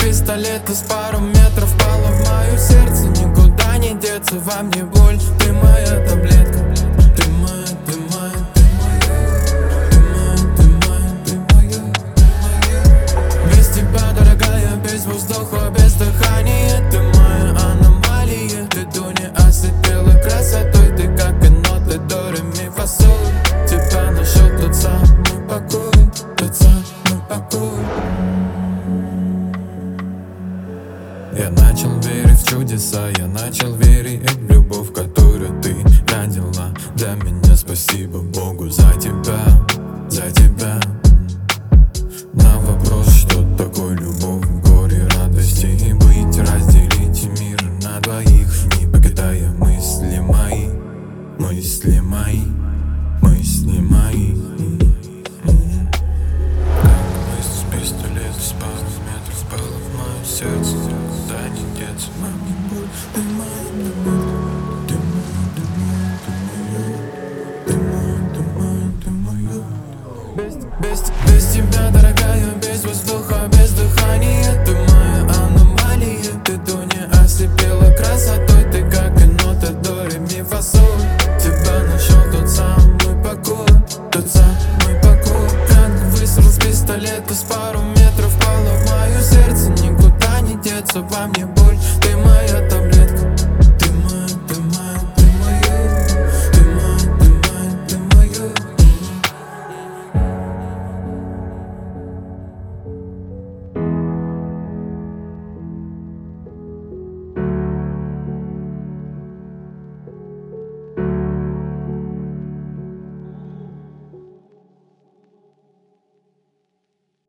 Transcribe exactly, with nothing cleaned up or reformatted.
пистолета с пару метров пала в мое сердце. Никуда не деться, во мне боль. Ты моя таблетка. Ты моя, ты моя, ты моя. Ты моя, ты моя, ты моя, ты моя. Без тебя, дорогая, без воздуха, без дыхания. Ты моя аномалия. Ты не ослепила красотой. Ты как и ноты до ре ми фа соль. Тебя нашел тот самый покой, тот самый покой. Я начал верить в чудеса, я начал верить в любовь, которую ты родила для меня. Спасибо Богу за тебя, за тебя. На вопрос, что такое любовь, горе, радости и быть, разделить мир на двоих, не покидая мысли мои, мысли мои, мысли мои. Как мысль с пистолета с пару метров пала в мое сердце. Никуда не деться, маме боль, ты моя.